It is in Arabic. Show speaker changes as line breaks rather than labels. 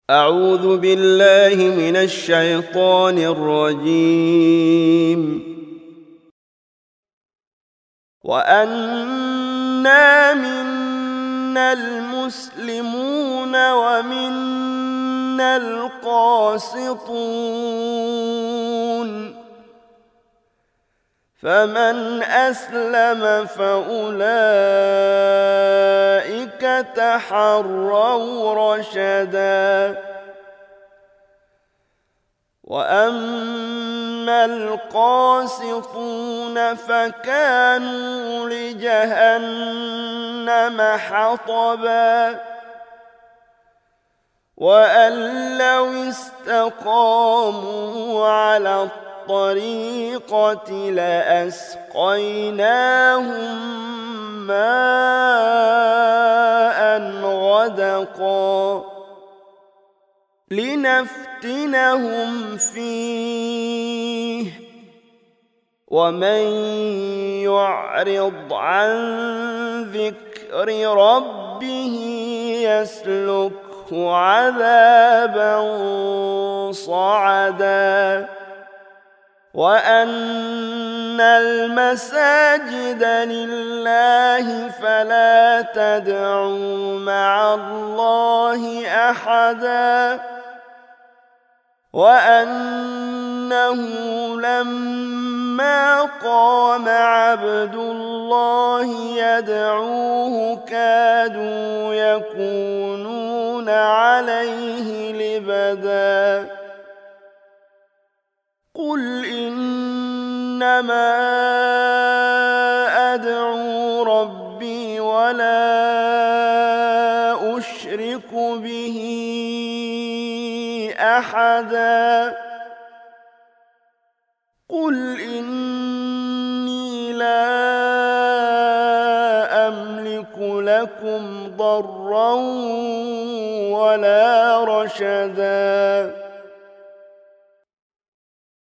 أعوذ بالله من الشيطان الرجيم. وأنا منا المسلمون ومنا القاسطون، فمن أسلم فأولئك تحروا رشدا. وأما القاسطون فكانوا لجهنم حطبا، وأن لو استقاموا على الطريقة لأسقيناهم ماء غدقا لنفتنهم فيه، ومن يعرض عن ذكر ربه يسلكه عذابا صعدا. وأن المساجد لله فلا تدعوا مع الله أحدا، وأنه لما قام عبد الله يدعوه كادوا يكونون عليه لبدا. قل إنما أدعو ربي ولا أشرك به أحدا. قل إني لا أملك لكم ضرا ولا رشدا.